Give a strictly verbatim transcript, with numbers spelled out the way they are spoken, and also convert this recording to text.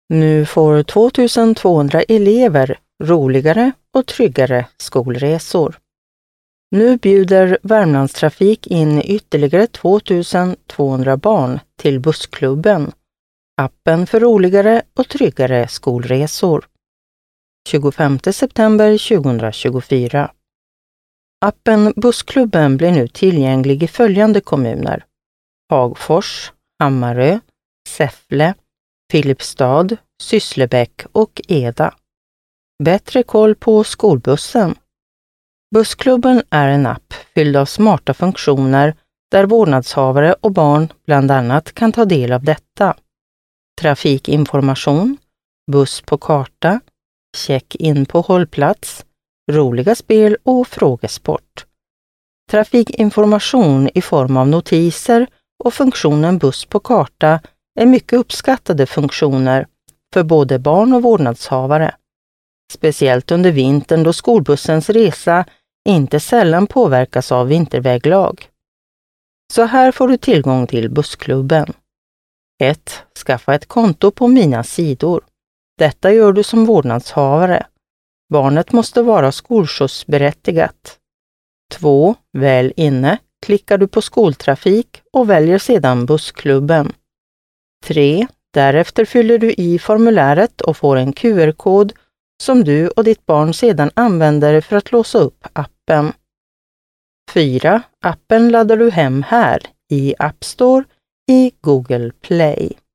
Nu får tvåtusentvåhundra elever roligare och tryggare skolresor. Nu bjuder Värmlandstrafik in ytterligare tvåtusentvåhundra barn till Bussklubben, appen för roligare och tryggare skolresor. tjugofemte september tjugohundratjugofyra. Appen Bussklubben blir nu tillgänglig i följande kommuner: Hagfors, Hammarö, Säffle, Filipstad, Sysslebäck och Eda. Bättre koll på skolbussen. Bussklubben är en app fylld av smarta funktioner där vårdnadshavare och barn bland annat kan ta del av detta: trafikinformation, buss på karta, check-in på hållplats, roliga spel och frågesport. Trafikinformation i form av notiser och funktionen buss på karta är mycket uppskattade funktioner för både barn och vårdnadshavare. Speciellt under vintern då skolbussens resa inte sällan påverkas av vinterväglag. Så här får du tillgång till Bussklubben. ett. Skaffa ett konto på Mina sidor. Detta gör du som vårdnadshavare. Barnet måste vara skolskjutsberättigat. två. Väl inne klickar du på skoltrafik och väljer sedan Bussklubben. tre. Därefter fyller du i formuläret och får en Q R-kod som du och ditt barn sedan använder för att låsa upp appen. fyra. Appen laddar du hem här i App Store i Google Play.